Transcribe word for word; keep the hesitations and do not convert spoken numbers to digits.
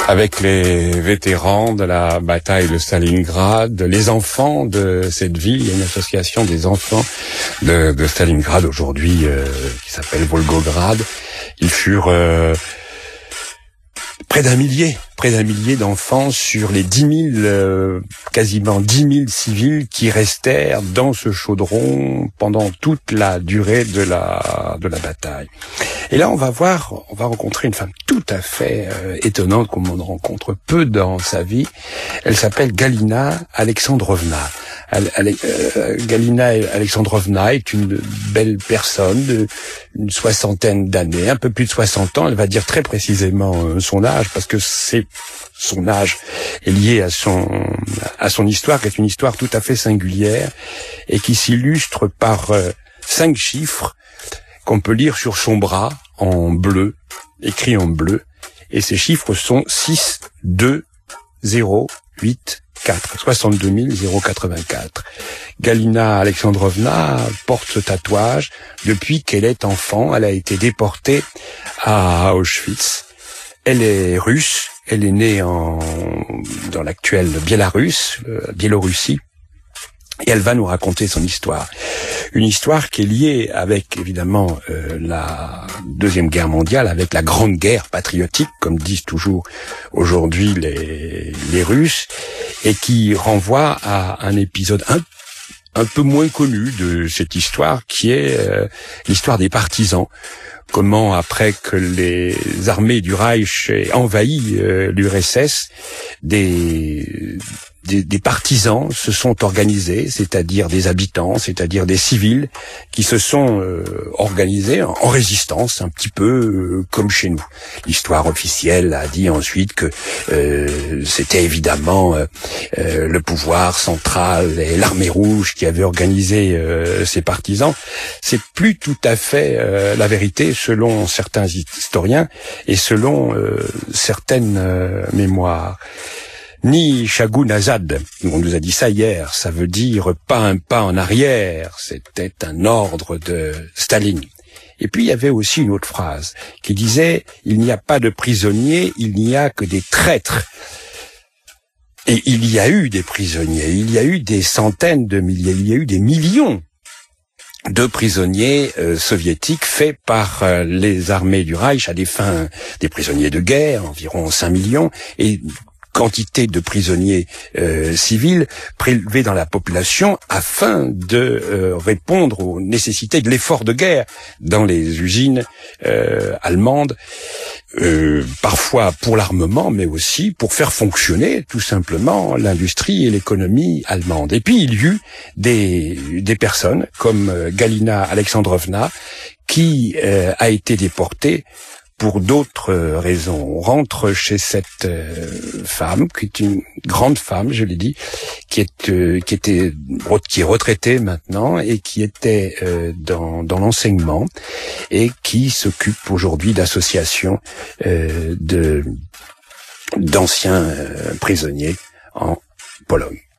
avec les vétérans de la bataille de Stalingrad, les enfants de cette ville. Il y a une association des enfants de, de Stalingrad aujourd'hui euh, qui s'appelle Volgograd. Ils furent euh, près d'un millier, près d'un millier d'enfants sur les dix mille, euh, quasiment dix mille civils qui restèrent dans ce chaudron pendant toute la durée de la de la bataille. Et là, on va voir, on va rencontrer une femme tout à fait euh, étonnante, comme on en rencontre peu dans sa vie. Elle s'appelle Galina Alexandrovna. Elle, elle, euh, Galina Alexandrovna est une belle personne, de, une soixantaine d'années, un peu plus de soixante ans. Elle va dire très précisément euh, son âge, parce que c'est son âge est lié à son à son histoire, qui est une histoire tout à fait singulière et qui s'illustre par euh, cinq chiffres qu'on peut lire sur son bras en bleu, écrit en bleu, et ces chiffres sont six, deux, zéro, huit, quatre, soixante-deux mille quatre-vingt-quatre. Galina Alexandrovna porte ce tatouage depuis qu'elle est enfant. Elle a été déportée à Auschwitz. Elle est russe, elle est née en dans l'actuelle Biélorusse, euh, Biélorussie. Et elle va nous raconter son histoire. Une histoire qui est liée avec, évidemment, euh, la Deuxième Guerre mondiale, avec la Grande Guerre patriotique, comme disent toujours aujourd'hui les, les Russes, et qui renvoie à un épisode un, un peu moins connu de cette histoire, qui est euh, l'histoire des partisans. Comment, après que les armées du Reich aient envahi euh, l'U R S S, des... Des, des partisans se sont organisés, c'est-à-dire des habitants, c'est-à-dire des civils, qui se sont euh, organisés en, en résistance, un petit peu euh, comme chez nous. L'histoire officielle a dit ensuite que euh, c'était évidemment euh, euh, le pouvoir central et l'armée rouge qui avaient organisé euh, ces partisans. C'est plus tout à fait euh, la vérité selon certains historiens et selon euh, certaines euh, mémoires. Ni Chagoun Azad, on nous a dit ça hier, ça veut dire pas un pas en arrière, c'était un ordre de Staline. Et puis il y avait aussi une autre phrase qui disait « Il n'y a pas de prisonniers, il n'y a que des traîtres ». Et il y a eu des prisonniers, il y a eu des centaines de milliers, il y a eu des millions de prisonniers euh, soviétiques faits par euh, les armées du Reich à des fins, des prisonniers de guerre, environ cinq millions, et quantité de prisonniers euh, civils prélevés dans la population afin de euh, répondre aux nécessités de l'effort de guerre dans les usines euh, allemandes, euh, parfois pour l'armement, mais aussi pour faire fonctionner tout simplement l'industrie et l'économie allemande. Et puis il y eut des, des personnes comme Galina Alexandrovna qui euh, a été déportée pour d'autres raisons. On rentre chez cette euh, femme, qui est une grande femme, je l'ai dit, qui est euh, qui était qui est retraitée maintenant et qui était euh, dans dans l'enseignement et qui s'occupe aujourd'hui d'associations euh, de d'anciens euh, prisonniers en Pologne.